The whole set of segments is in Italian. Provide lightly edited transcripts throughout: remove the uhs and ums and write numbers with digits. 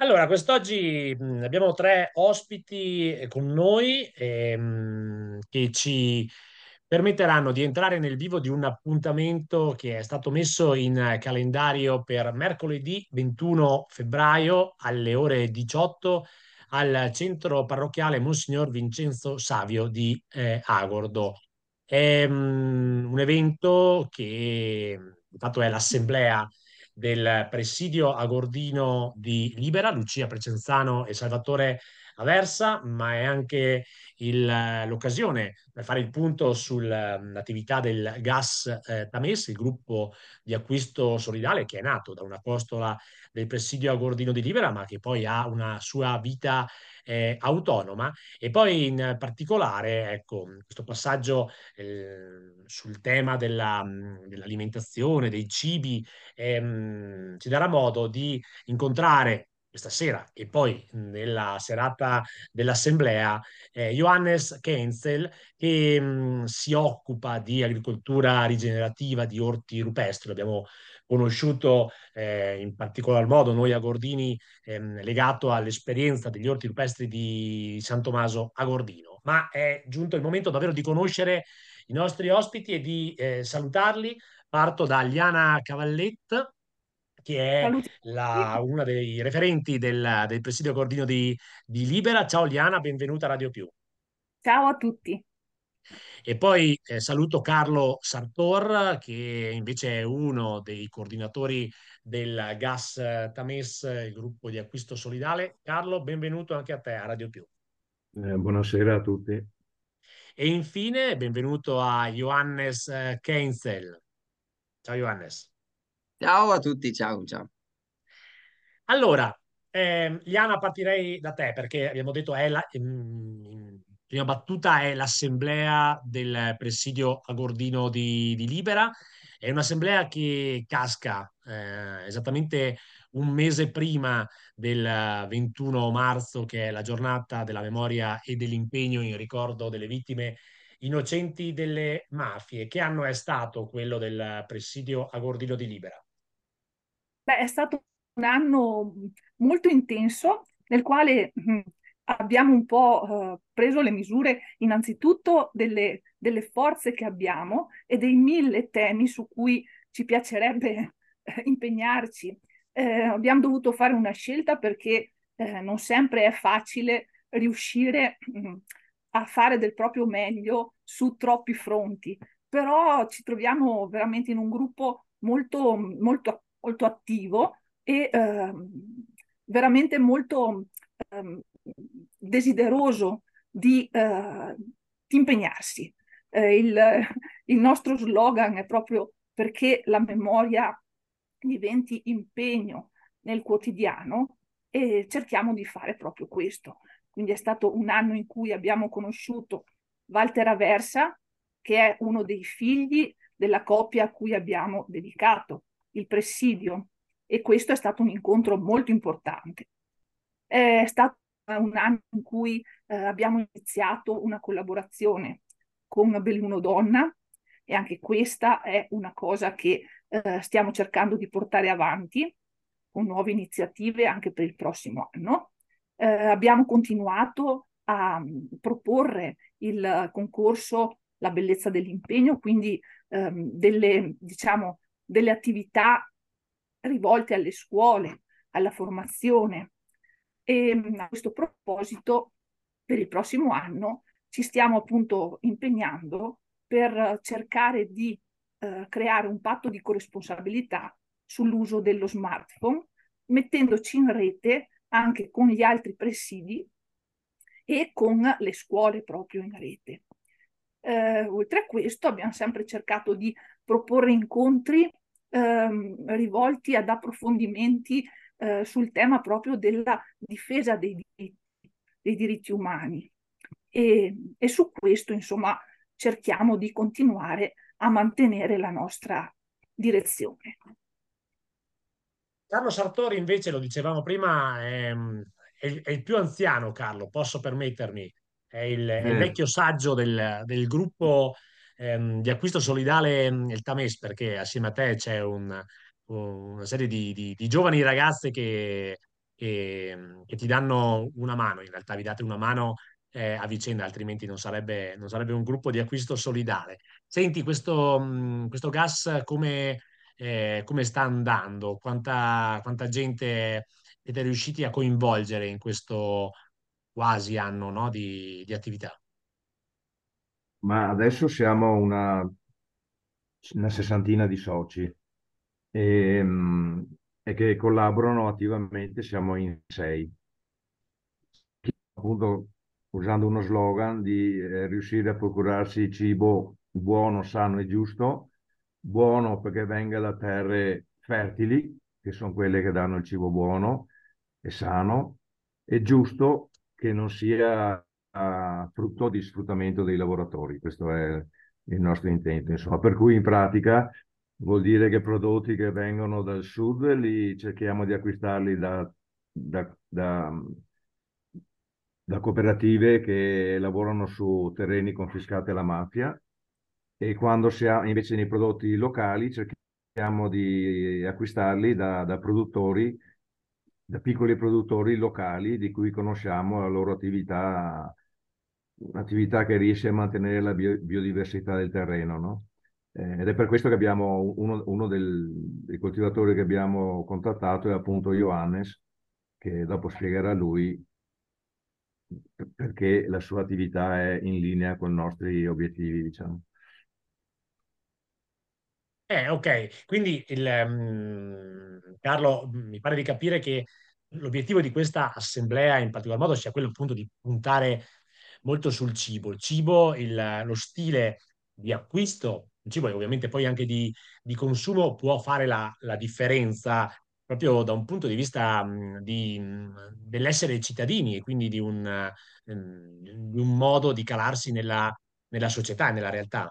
Allora, quest'oggi abbiamo tre ospiti con noi che ci permetteranno di entrare nel vivo di un appuntamento che è stato messo in calendario per mercoledì 21 febbraio alle ore 18 al centro parrocchiale Monsignor Vincenzo Savio di Agordo. È un evento che di fatto è l'assemblea del presidio agordino di Libera, Lucia Precenzano e Salvatore Aversa, ma è anche l'occasione per fare il punto sull'attività del Gas Tames, il gruppo di acquisto solidale che è nato da una costola del presidio agordino di Libera, ma che poi ha una sua vita autonoma. E poi in particolare, ecco, questo passaggio sul tema dell'alimentazione, dei cibi, ci darà modo di incontrare questa sera e poi nella serata dell'assemblea Johannes Kenzel che si occupa di agricoltura rigenerativa, di orti rupestri. L'abbiamo conosciuto in particolar modo noi a Gordini, legato all'esperienza degli orti rupestri di San Tommaso a Gordino. Ma è giunto il momento davvero di conoscere i nostri ospiti e di salutarli. Parto da Liana Cavallet, che è Saluti a tutti. una dei referenti del presidio Gordino di Libera. Ciao Liana, benvenuta a Radio Più. Ciao a tutti. E poi saluto Carlo Sartor, che invece è uno dei coordinatori del Gas Tames, il gruppo di acquisto solidale. Carlo, benvenuto anche a te a Radio Più. Buonasera a tutti. E infine, benvenuto a Johannes Keinzel. Ciao Johannes. Ciao a tutti, ciao, ciao. Allora, Liana, partirei da te perché abbiamo detto in prima battuta è l'assemblea del presidio agordino di Libera. È un'assemblea che casca esattamente un mese prima del 21 marzo, che è la giornata della memoria e dell'impegno in ricordo delle vittime innocenti delle mafie. Che anno è stato quello del presidio agordino di Libera? Beh, è stato un anno molto intenso nel quale abbiamo un po' preso le misure innanzitutto delle forze che abbiamo e dei mille temi su cui ci piacerebbe impegnarci. Abbiamo dovuto fare una scelta perché non sempre è facile riuscire a fare del proprio meglio su troppi fronti, però ci troviamo veramente in un gruppo molto attivo e veramente molto ehm, desideroso di impegnarsi. Il nostro slogan è proprio perché la memoria diventi impegno nel quotidiano e cerchiamo di fare proprio questo. Quindi è stato un anno in cui abbiamo conosciuto Walter Aversa, che è uno dei figli della coppia a cui abbiamo dedicato il presidio, e questo è stato un incontro molto importante. È stato un anno in cui abbiamo iniziato una collaborazione con Belluno Donna e anche questa è una cosa che stiamo cercando di portare avanti con nuove iniziative anche per il prossimo anno. Abbiamo continuato a proporre il concorso La bellezza dell'impegno, quindi diciamo, delle attività rivolte alle scuole, alla formazione. E a questo proposito, per il prossimo anno ci stiamo appunto impegnando per cercare di creare un patto di corresponsabilità sull'uso dello smartphone, mettendoci in rete anche con gli altri presidi e con le scuole proprio in rete. Oltre a questo abbiamo sempre cercato di proporre incontri rivolti ad approfondimenti sul tema proprio della difesa dei diritti umani. E su questo, insomma, cerchiamo di continuare a mantenere la nostra direzione. Carlo Sartori, invece, lo dicevamo prima, è il più anziano, Carlo, posso permettermi. È il Eh, vecchio saggio del gruppo di acquisto solidale, il Tames, perché assieme a te c'è una serie di giovani ragazze che che ti danno una mano. In realtà vi date una mano a vicenda, altrimenti non sarebbe un gruppo di acquisto solidale. Senti, questo gas come sta andando? Quanta gente siete riusciti a coinvolgere in questo quasi anno, no, di attività? Ma adesso siamo una sessantina di soci e, e che collaborano attivamente, siamo in sei. Appunto, usando uno slogan di riuscire a procurarsi cibo buono, sano e giusto, buono perché venga da terre fertili, che sono quelle che danno il cibo buono e sano, e giusto che non sia frutto di sfruttamento dei lavoratori. Questo è il nostro intento, insomma. Per cui in pratica vuol dire che prodotti che vengono dal sud li cerchiamo di acquistarli da, da- da cooperative che lavorano su terreni confiscati alla mafia, e quando si ha invece nei prodotti locali cerchiamo di acquistarli da produttori, da piccoli produttori locali di cui conosciamo la loro attività, un'attività che riesce a mantenere la biodiversità del terreno, no? Ed è per questo che abbiamo uno dei coltivatori che abbiamo contattato è appunto Johannes, che dopo spiegherà lui perché la sua attività è in linea con i nostri obiettivi, diciamo. Ok, quindi Carlo, mi pare di capire che l'obiettivo di questa assemblea in particolar modo sia quello appunto di puntare molto sul cibo. Il cibo, lo stile di acquisto, il cibo e ovviamente poi anche di consumo può fare la differenza proprio da un punto di vista dell'essere cittadini e quindi di un modo di calarsi nella società e nella realtà.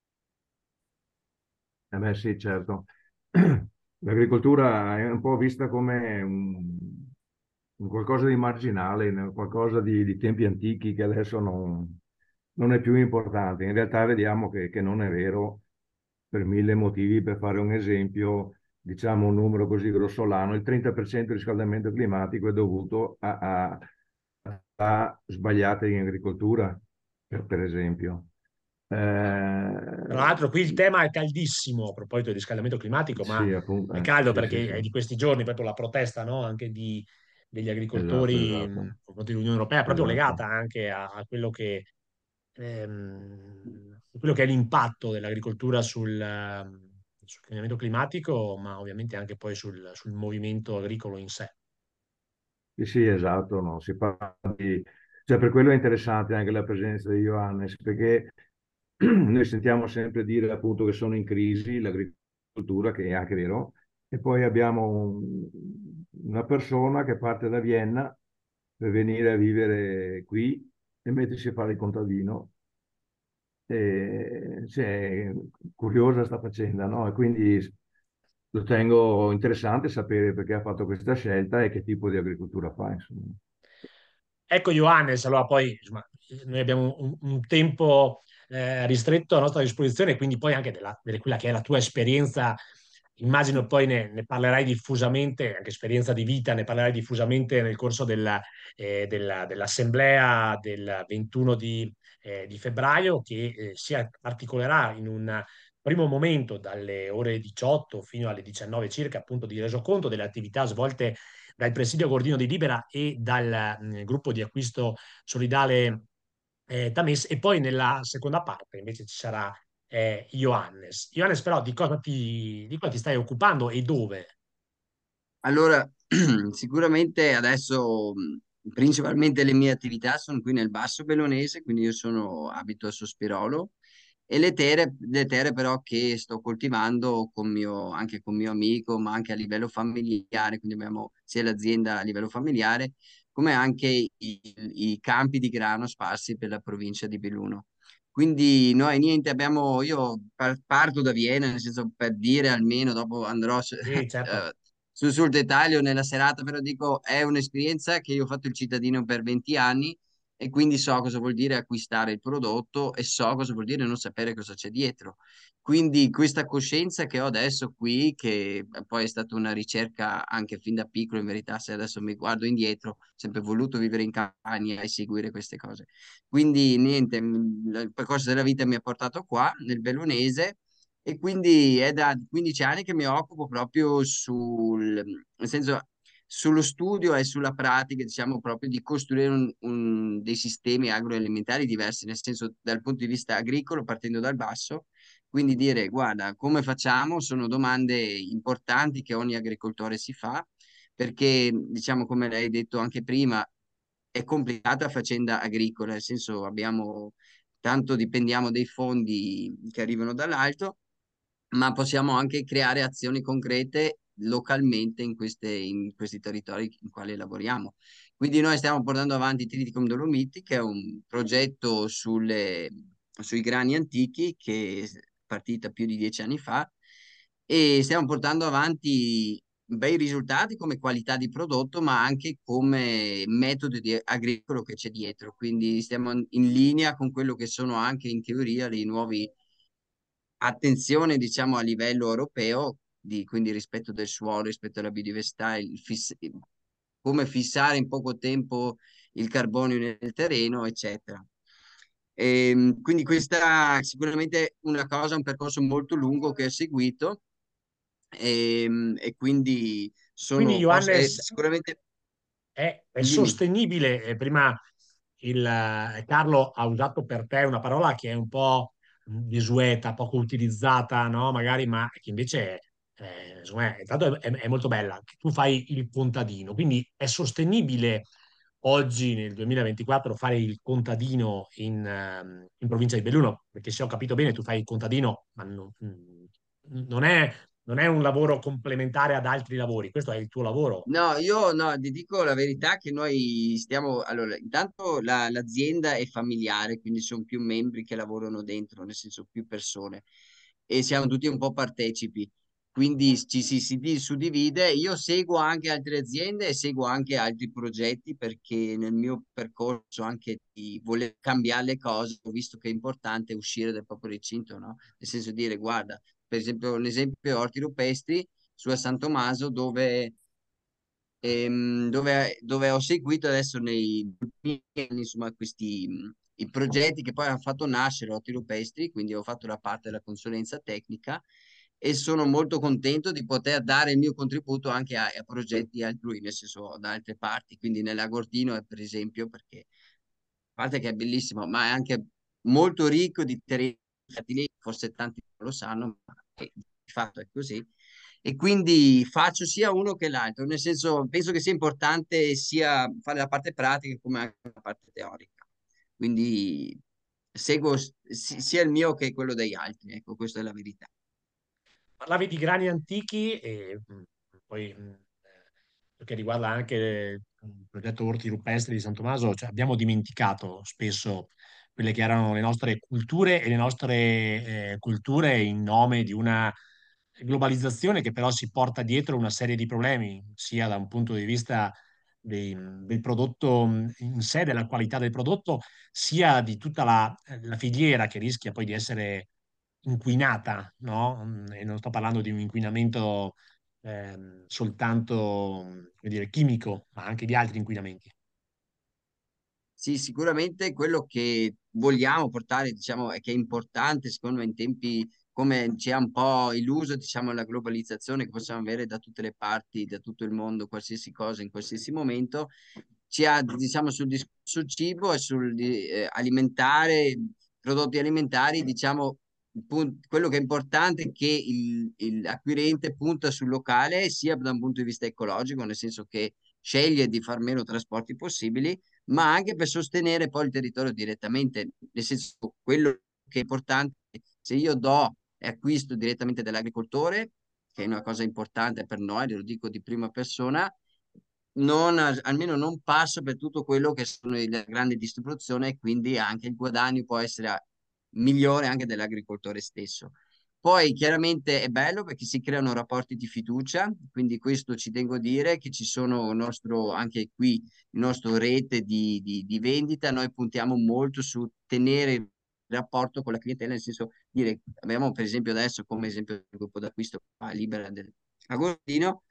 Eh beh, sì, certo. L'agricoltura è un po' vista come un qualcosa di marginale, qualcosa di tempi antichi che adesso non è più importante. In realtà vediamo che non è vero per mille motivi. Per fare un esempio, diciamo un numero così grossolano, il 30% del riscaldamento climatico è dovuto a sbagliate in agricoltura, per esempio. Tra Eh, l'altro, qui il tema è caldissimo a proposito del riscaldamento climatico, ma sì, appunto, è caldo sì, sì, perché sì, è di questi giorni proprio la protesta, no? Anche degli esatto, agricoltori esatto, contro l'Unione Europea, proprio esatto. legata anche a quello che è l'impatto dell'agricoltura sul cambiamento climatico, ma ovviamente anche poi sul movimento agricolo in sé. Sì, sì, esatto, no, si parla di... Cioè, per quello è interessante anche la presenza di Johannes, perché noi sentiamo sempre dire appunto che sono in crisi l'agricoltura, che è anche vero, e poi abbiamo una persona che parte da Vienna per venire a vivere qui e mettersi a fare il contadino. E, cioè, curiosa sta faccenda, no? E quindi lo tengo interessante sapere perché ha fatto questa scelta e che tipo di agricoltura fa, insomma. Ecco Johannes, allora poi insomma, noi abbiamo un tempo ristretto a nostra disposizione, quindi poi anche di quella che è la tua esperienza, immagino poi ne parlerai diffusamente, anche esperienza di vita, ne parlerai diffusamente nel corso dell'assemblea del 21 di febbraio, che si articolerà in un primo momento dalle ore 18 fino alle 19 circa, appunto di resoconto delle attività svolte dal Presidio Gordino di Libera e dal gruppo di acquisto solidale Tames, e poi nella seconda parte invece ci sarà Ioannes. Ioannes, però, di cosa ti stai occupando e dove? Allora, sicuramente adesso principalmente le mie attività sono qui nel Basso Bellunese, quindi abito a Sospirolo e le terre però che sto coltivando anche con mio amico, ma anche a livello familiare, quindi abbiamo sia l'azienda a livello familiare, come anche i campi di grano sparsi per la provincia di Belluno. Quindi noi niente, io parto da Vienna, nel senso per dire almeno, dopo andrò Sì, certo. sul dettaglio nella serata, però dico è un'esperienza che io ho fatto il cittadino per 20 anni e quindi so cosa vuol dire acquistare il prodotto e so cosa vuol dire non sapere cosa c'è dietro. Quindi questa coscienza che ho adesso qui, che poi è stata una ricerca anche fin da piccolo, in verità, se adesso mi guardo indietro, ho sempre voluto vivere in campagna e seguire queste cose. Quindi niente, il percorso della vita mi ha portato qua, nel Bellunese, e quindi è da 15 anni che mi occupo proprio nel senso, sullo studio e sulla pratica, diciamo, proprio di costruire dei sistemi agroalimentari diversi, nel senso dal punto di vista agricolo, partendo dal basso, quindi dire, guarda, come facciamo? Sono domande importanti che ogni agricoltore si fa, perché, diciamo, come lei ha detto anche prima, è complicata la faccenda agricola, nel senso abbiamo, tanto dipendiamo dai fondi che arrivano dall'alto, ma possiamo anche creare azioni concrete localmente in questi territori in quali lavoriamo. Quindi noi stiamo portando avanti Triticum Dolomiti, che è un progetto sui grani antichi che è partita più di 10 anni fa, e stiamo portando avanti bei risultati come qualità di prodotto, ma anche come metodo agricolo che c'è dietro. Quindi stiamo in linea con quello che sono anche in teoria i nuovi attenzione, diciamo, a livello europeo, quindi rispetto del suolo, rispetto alla biodiversità, come fissare in poco tempo il carbonio nel terreno, eccetera. Quindi questa è sicuramente una cosa, un percorso molto lungo che ho seguito, e quindi Quindi Johannes sicuramente. è Dimmi. sostenibile. Prima Carlo ha usato per te una parola che è un po' desueta, poco utilizzata, no? Magari, ma che invece secondo me, intanto è molto bella. Che tu fai il contadino, quindi è sostenibile oggi nel 2024 fare il contadino in provincia di Belluno, perché se ho capito bene tu fai il contadino, ma non è, non è un lavoro complementare ad altri lavori, questo è il tuo lavoro. No, io no, ti dico la verità che noi stiamo, allora, intanto l'azienda è familiare, quindi sono più membri che lavorano dentro, nel senso più persone, e siamo tutti un po' partecipi, quindi ci si suddivide. Io seguo anche altre aziende e seguo anche altri progetti, perché nel mio percorso anche di voler cambiare le cose ho visto che è importante uscire dal proprio recinto, no? Nel senso di dire, guarda, per esempio, un esempio è Orti Rupestri su a San Tommaso, dove ho seguito adesso nei ultimi anni, insomma, i progetti che poi hanno fatto nascere Otti Rupestri, quindi ho fatto la parte della consulenza tecnica, e sono molto contento di poter dare il mio contributo anche a progetti altrui, nel senso da altre parti, quindi nell'Agortino, per esempio, perché a parte che è bellissimo, ma è anche molto ricco di terreni fertili, forse tanti non lo sanno, ma di fatto è così. E quindi faccio sia uno che l'altro, nel senso penso che sia importante sia fare la parte pratica come anche la parte teorica. Quindi seguo sia il mio che quello degli altri, ecco, questa è la verità. Parlavi di grani antichi e poi che riguarda anche il progetto Orti Rupestri di San Tommaso, cioè abbiamo dimenticato spesso quelle che erano le nostre culture e le nostre culture in nome di una globalizzazione che però si porta dietro una serie di problemi, sia da un punto di vista del prodotto in sé, della qualità del prodotto, sia di tutta la filiera che rischia poi di essere inquinata, no? E non sto parlando di un inquinamento soltanto, come dire, chimico, ma anche di altri inquinamenti. Sì, sicuramente quello che vogliamo portare, diciamo, è che è importante, secondo me, in tempi come ci ha un po' illuso, diciamo, la globalizzazione che possiamo avere da tutte le parti, da tutto il mondo, qualsiasi cosa, in qualsiasi momento, ci ha, diciamo, sul discorso cibo e sul alimentare, prodotti alimentari, diciamo, quello che è importante è che l'acquirente punta sul locale sia da un punto di vista ecologico, nel senso che sceglie di far meno trasporti possibili, ma anche per sostenere poi il territorio direttamente, nel senso quello che è importante, se io do e acquisto direttamente dall'agricoltore, che è una cosa importante per noi, lo dico di prima persona, almeno non passo per tutto quello che sono le grandi distribuzioni, e quindi anche il guadagno può essere migliore anche dell'agricoltore stesso. Poi chiaramente è bello perché si creano rapporti di fiducia, quindi questo ci tengo a dire che ci sono anche qui il nostro rete di vendita, noi puntiamo molto su tenere il rapporto con la clientela, nel senso dire, abbiamo per esempio adesso come esempio il gruppo d'acquisto qua, Libera del Agostino,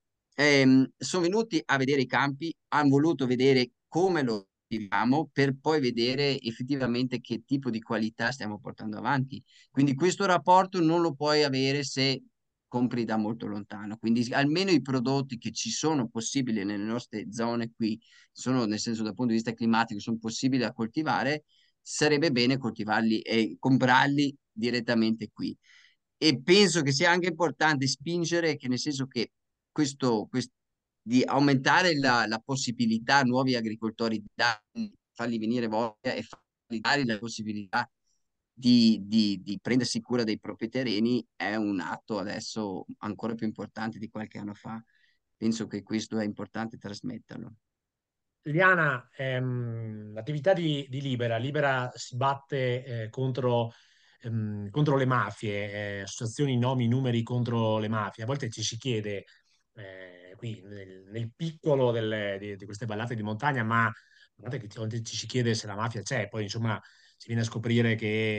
sono venuti a vedere i campi, hanno voluto vedere come lo viviamo per poi vedere effettivamente che tipo di qualità stiamo portando avanti. Quindi questo rapporto non lo puoi avere se compri da molto lontano. Quindi almeno i prodotti che ci sono possibili nelle nostre zone qui, sono nel senso dal punto di vista climatico, sono possibili da coltivare, sarebbe bene coltivarli e comprarli direttamente qui. E penso che sia anche importante spingere, che nel senso che di aumentare la possibilità a nuovi agricoltori di farli venire voglia e fargli dare la possibilità di prendersi cura dei propri terreni è un atto adesso ancora più importante di qualche anno fa. Penso che questo è importante trasmetterlo. Liliana, l'attività di Libera, Libera si batte contro le mafie, associazioni, nomi, numeri contro le mafie. A volte ci si chiede, qui nel piccolo di queste vallate di montagna, ma guardate che a volte ci si chiede se la mafia c'è, poi insomma si viene a scoprire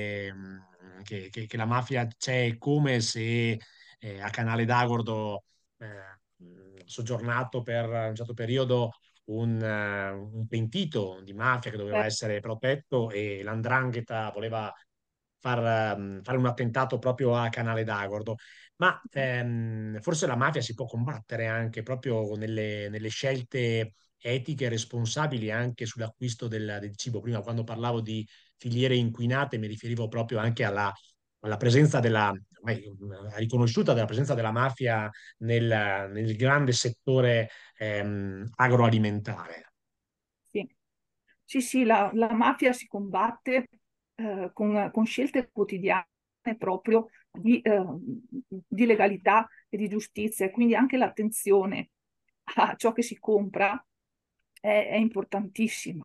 che la mafia c'è come se a Canale d'Agordo soggiornato per un certo periodo un pentito di mafia che doveva essere protetto e l''ndrangheta voleva fare un attentato proprio a Canale d'Agordo. Ma forse la mafia si può combattere anche proprio nelle scelte etiche e responsabili anche sull'acquisto del cibo. Prima, quando parlavo di filiere inquinate, mi riferivo proprio anche alla presenza ormai riconosciuta della presenza della mafia nel grande settore agroalimentare. Sì, sì, sì, la mafia si combatte con scelte quotidiane proprio di legalità e di giustizia, e quindi anche l'attenzione a ciò che si compra è importantissima.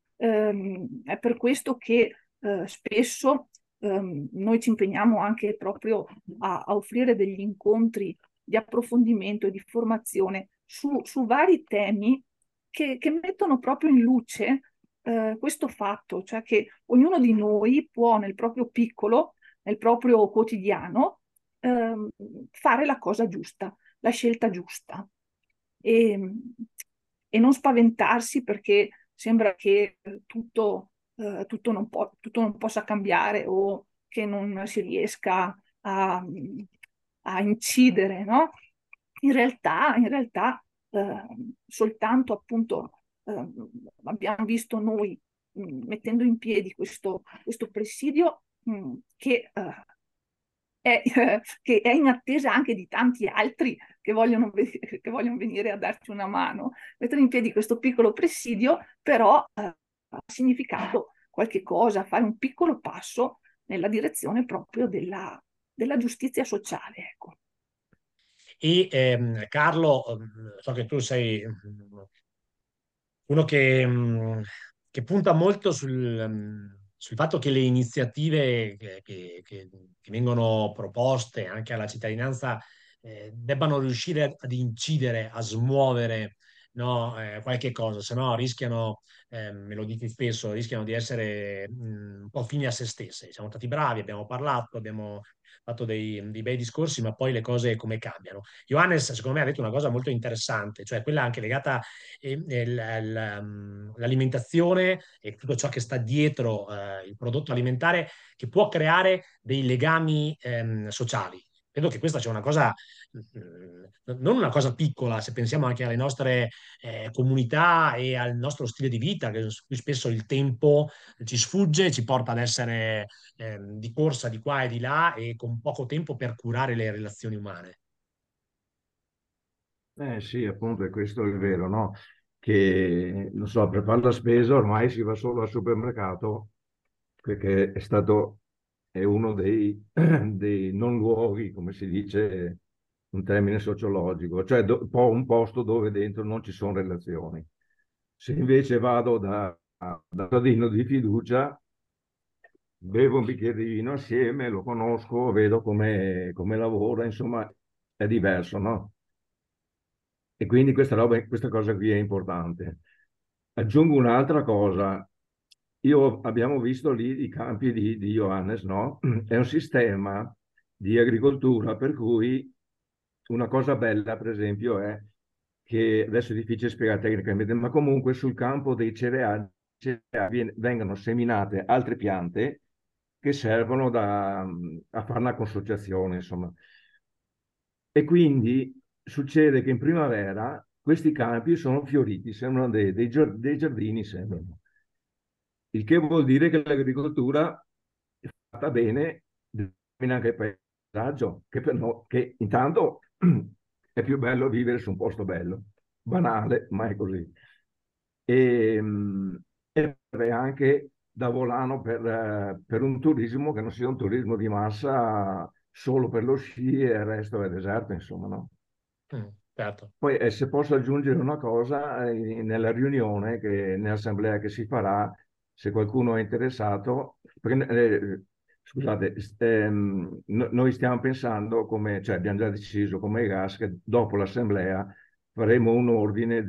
È per questo che spesso noi ci impegniamo anche proprio a offrire degli incontri di approfondimento e di formazione su vari temi che mettono proprio in luce questo fatto, cioè che ognuno di noi può nel proprio piccolo, nel proprio quotidiano, ehm, fare la cosa giusta, la scelta giusta e, e non spaventarsi perché sembra che tutto non possa cambiare o che non si riesca a incidere, no? In realtà, soltanto appunto abbiamo visto noi mettendo in piedi questo presidio che è in attesa anche di tanti altri che vogliono venire a darci una mano. Mettere in piedi questo piccolo presidio, però ha significato qualche cosa, fare un piccolo passo nella direzione proprio della giustizia sociale. Ecco. E Carlo, so che tu sei uno che punta molto sul fatto che le iniziative che vengono proposte anche alla cittadinanza debbano riuscire ad incidere, a smuovere, no, qualche cosa, se no rischiano, me lo dici spesso, rischiano di essere un po' fini a se stesse. Siamo stati bravi, abbiamo parlato, abbiamo fatto dei bei discorsi, ma poi le cose come cambiano. Johannes, secondo me, ha detto una cosa molto interessante, cioè quella anche legata l'alimentazione e tutto ciò che sta dietro il prodotto alimentare che può creare dei legami sociali. Credo che questa sia una cosa, non una cosa piccola, se pensiamo anche alle nostre comunità e al nostro stile di vita, che su cui spesso il tempo ci sfugge, ci porta ad essere di corsa di qua e di là e con poco tempo per curare le relazioni umane. Sì, appunto, è questo il vero, no? Che, non so, per fare la spesa ormai si va solo al supermercato perché è uno dei non luoghi, come si dice, un termine sociologico, cioè un posto dove dentro non ci sono relazioni. Se invece vado da cittadino di fiducia, bevo un bicchiere di vino assieme, lo conosco, vedo come lavora, insomma, è diverso, no? E quindi questa cosa qui è importante. Aggiungo un'altra cosa. Abbiamo visto lì i campi di Johannes, no? È un sistema di agricoltura per cui una cosa bella, per esempio, è che adesso è difficile spiegare tecnicamente, ma comunque sul campo dei cereali vengono seminate altre piante che servono a fare una consociazione, insomma. E quindi succede che in primavera questi campi sono fioriti, sembrano dei giardini, sembrano. Il che vuol dire che l'agricoltura è fatta bene, determina anche il paesaggio, che intanto è più bello vivere su un posto bello, banale, ma è così. E, e serve anche da volano per un turismo che non sia un turismo di massa solo per lo sci e il resto è deserto, insomma, no? Certo. Poi, se posso aggiungere una cosa, nella riunione, nell'assemblea che si farà, se qualcuno è interessato, perché, scusate, noi stiamo pensando, cioè abbiamo già deciso come gas, che dopo l'assemblea faremo un ordine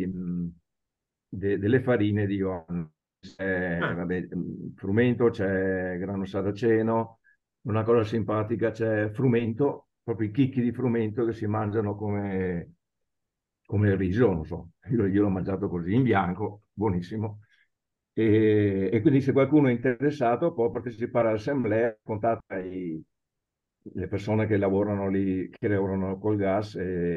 delle farine di Ioanna. Ah, Vabbè, frumento, c'è grano saraceno, una cosa simpatica, c'è frumento, proprio i chicchi di frumento che si mangiano come il riso, non so, io l'ho mangiato così, in bianco, buonissimo. E quindi se qualcuno è interessato può partecipare all'assemblea, contatta le persone che lavorano lì, che lavorano col gas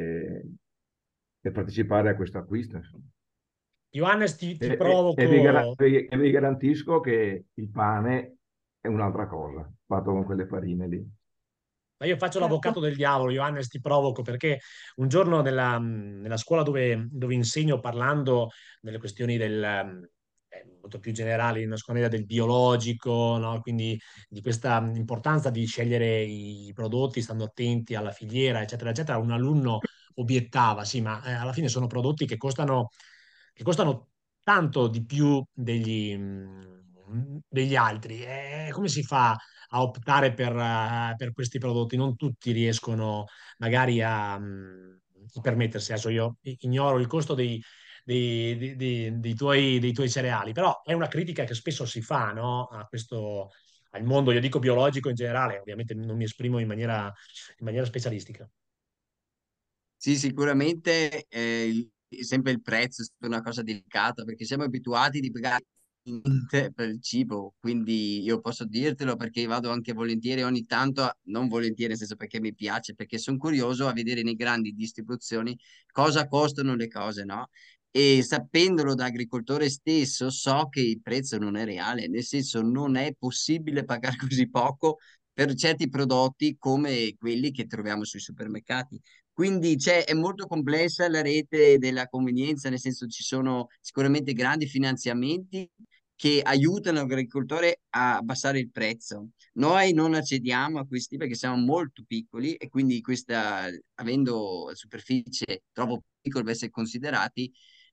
e partecipare a questo acquisto, insomma. Johannes, ti E provoco. vi garantisco che il pane è un'altra cosa, fatto con quelle farine lì. Ma io faccio l'avvocato Certo. del diavolo, Johannes, ti provoco perché un giorno nella scuola dove insegno parlando delle questioni molto più generali, una scuola del biologico, no? Quindi di questa importanza di scegliere i prodotti, stando attenti alla filiera, eccetera, eccetera, un alunno obiettava, sì, ma alla fine sono prodotti che costano tanto di più degli altri. Come si fa a optare per questi prodotti? Non tutti riescono magari a permettersi. Adesso io ignoro il costo dei tuoi cereali, però è una critica che spesso si fa, no? Al mondo, io dico biologico in generale, ovviamente non mi esprimo in maniera specialistica. Sì, sicuramente sempre il prezzo è sempre una cosa delicata perché siamo abituati di pagare niente per il cibo, quindi io posso dirtelo perché vado anche volentieri ogni tanto, non volentieri nel senso perché mi piace, perché sono curioso a vedere nei grandi distribuzioni cosa costano le cose, no? E sapendolo da agricoltore stesso so che il prezzo non è reale, nel senso non è possibile pagare così poco per certi prodotti come quelli che troviamo sui supermercati. Quindi è molto complessa la rete della convenienza, nel senso ci sono sicuramente grandi finanziamenti che aiutano l'agricoltore a abbassare il prezzo. Noi non accediamo a questi perché siamo molto piccoli e quindi avendo superficie troppo piccole per essere considerati,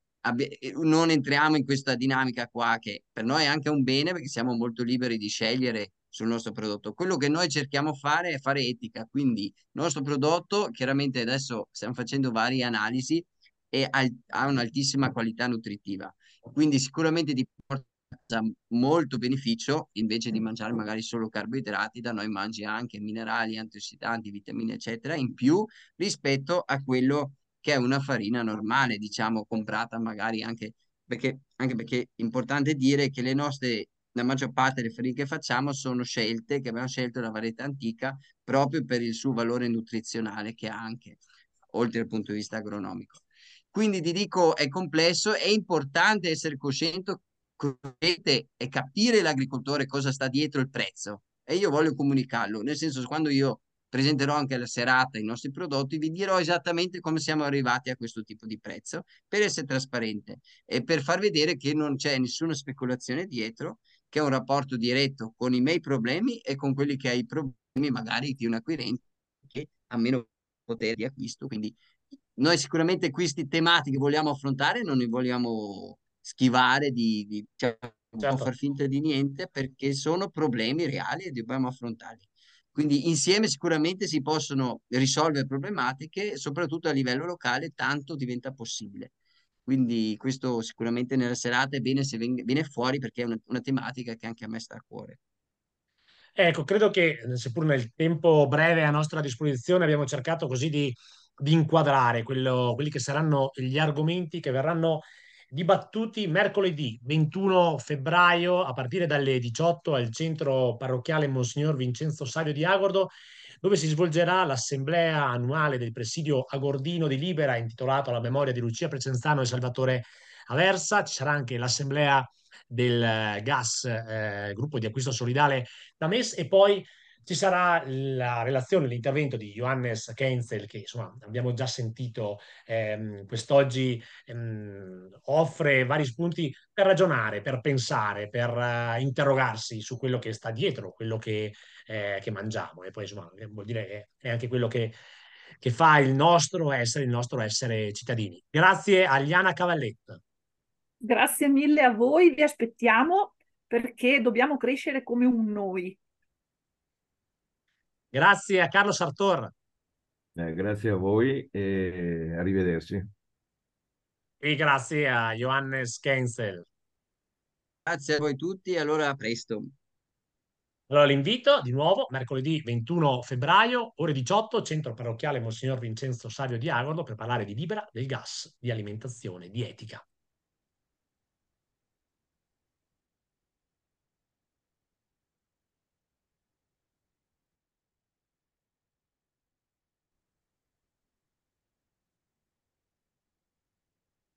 non entriamo in questa dinamica qua che per noi è anche un bene perché siamo molto liberi di scegliere sul nostro prodotto. Quello che noi cerchiamo di fare è fare etica, quindi il nostro prodotto, chiaramente adesso stiamo facendo varie analisi e ha un'altissima qualità nutritiva, quindi sicuramente ti porta molto beneficio invece di mangiare magari solo carboidrati, da noi mangi anche minerali, antiossidanti, vitamine, eccetera, in più rispetto a quello che è una farina normale, diciamo, comprata magari anche perché è importante dire che la maggior parte delle farine che facciamo sono scelte che abbiamo scelto da varietà antica proprio per il suo valore nutrizionale che ha anche, oltre dal punto di vista agronomico. Quindi ti dico, è complesso, è importante essere cosciente e capire l'agricoltore cosa sta dietro il prezzo. E io voglio comunicarlo, nel senso quando io presenterò anche alla serata i nostri prodotti, vi dirò esattamente come siamo arrivati a questo tipo di prezzo per essere trasparente e per far vedere che non c'è nessuna speculazione dietro, che è un rapporto diretto con i miei problemi e con quelli che ha i problemi magari di un acquirente che ha meno potere di acquisto. Quindi noi sicuramente questi tematiche vogliamo affrontare, non ne vogliamo schivare, cioè, un po' Certo. far finta di niente, perché sono problemi reali e dobbiamo affrontarli. Quindi insieme sicuramente si possono risolvere problematiche, soprattutto a livello locale, tanto diventa possibile. Quindi questo sicuramente nella serata è bene se viene fuori, perché è una tematica che anche a me sta a cuore. Ecco, credo che seppur nel tempo breve a nostra disposizione abbiamo cercato così di inquadrare quelli che saranno gli argomenti che verranno dibattuti mercoledì 21 febbraio a partire dalle 18 al centro parrocchiale Monsignor Vincenzo Savio di Agordo, dove si svolgerà l'assemblea annuale del presidio agordino di Libera intitolato alla memoria di Lucia Precenzano e Salvatore Aversa. Ci sarà anche l'assemblea del GAS, gruppo di acquisto solidale da MES, e poi ci sarà la relazione, l'intervento di Johannes Keinzel, che insomma abbiamo già sentito quest'oggi, offre vari spunti per ragionare, per pensare, per interrogarsi su quello che sta dietro, quello che mangiamo. E poi insomma vuol dire che è anche quello che fa il nostro essere cittadini. Grazie a Liana Cavalletta. Grazie mille a voi, vi aspettiamo perché dobbiamo crescere come un noi. Grazie a Carlo Sartor Grazie a voi e arrivederci. e grazie a Johannes Keinzel. Grazie a voi tutti, allora a presto. Allora l'invito di nuovo mercoledì 21 febbraio, ore 18, centro parrocchiale Monsignor Vincenzo Savio di Agordo, per parlare di Libera, del gas, di alimentazione, di etica.